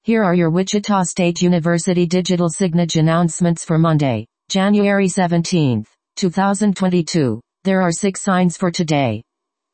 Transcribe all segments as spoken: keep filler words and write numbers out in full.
Here are your Wichita State University digital signage announcements for Monday, January seventeenth, two thousand twenty-two. There are six signs for today.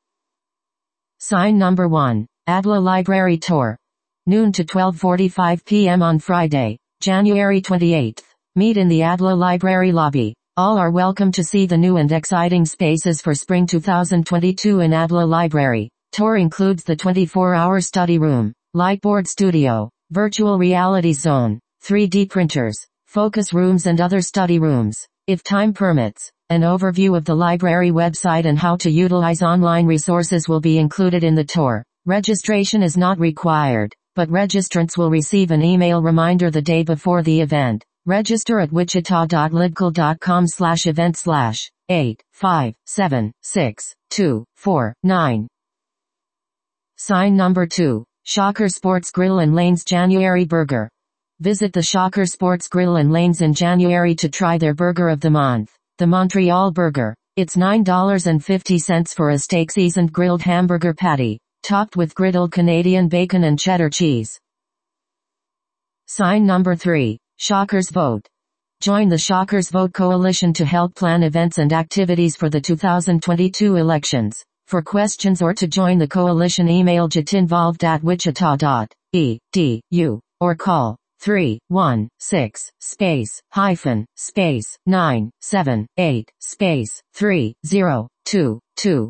Sign number one, A D L A Library Tour. Noon to twelve forty-five p m on Friday, January twenty-eighth. Meet in the A D L A Library lobby. All are welcome to see the new and exciting spaces for spring two thousand twenty-two in A D L A Library. Tour includes the twenty-four hour study room, lightboard studio, virtual reality zone, three D printers, focus rooms and other study rooms. If time permits, an overview of the library website and how to utilize online resources will be included in the tour. Registration is not required, but registrants will receive an email reminder the day before the event. Register at wichita.lidcol.com slash event slash eight five seven six two four nine. Sign number two, Shocker Sports Grill and Lanes January Burger. Visit the Shocker Sports Grill and Lanes in January to try their burger of the month, the Montreal Burger. It's nine dollars and fifty cents for a steak-seasoned grilled hamburger patty, topped with griddled Canadian bacon and cheddar cheese. Sign number three, Shockers Vote. Join the Shockers Vote Coalition to help plan events and activities for the two thousand twenty-two elections. For questions or to join the coalition, email getinvolved at wichita dot e d u or call three one six space hyphen space nine seven eight space three zero two two.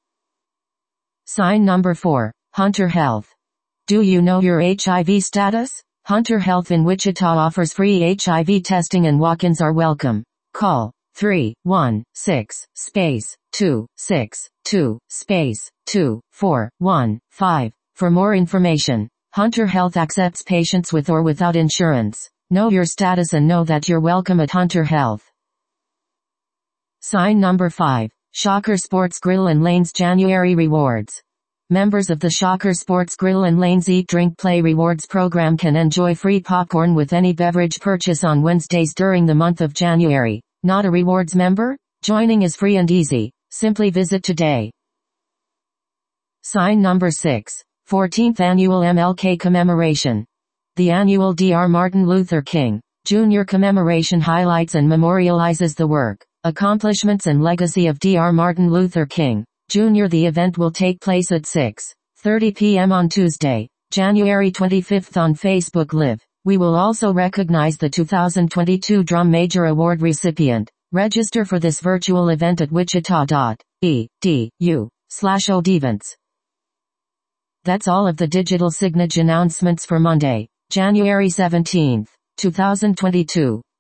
Sign number four, Hunter Health. Do you know your H I V status? Hunter Health in Wichita offers free H I V testing and walk-ins are welcome. Call three one six space two six two space two four one five for more information. Hunter Health accepts patients with or without insurance. Know your status and know that you're welcome at Hunter Health. Sign number five, Shocker Sports Grill and Lanes January Rewards. Members of the Shocker Sports Grill and Lanes Eat Drink Play Rewards program can enjoy free popcorn with any beverage purchase on Wednesdays during the month of January. Not a rewards member? Joining is free and easy. Simply visit today. Sign number six, fourteenth Annual M L K Commemoration. The annual Doctor Martin Luther King Junior commemoration highlights and memorializes the work, accomplishments and legacy of Doctor Martin Luther King Junior The event will take place at six thirty p m on Tuesday, January twenty-fifth on Facebook Live. We will also recognize the two thousand twenty-two Drum Major Award recipient. Register for this virtual event at wichita dot e d u slash odevents. That's all of the digital signage announcements for Monday, January seventeenth, two thousand twenty-two.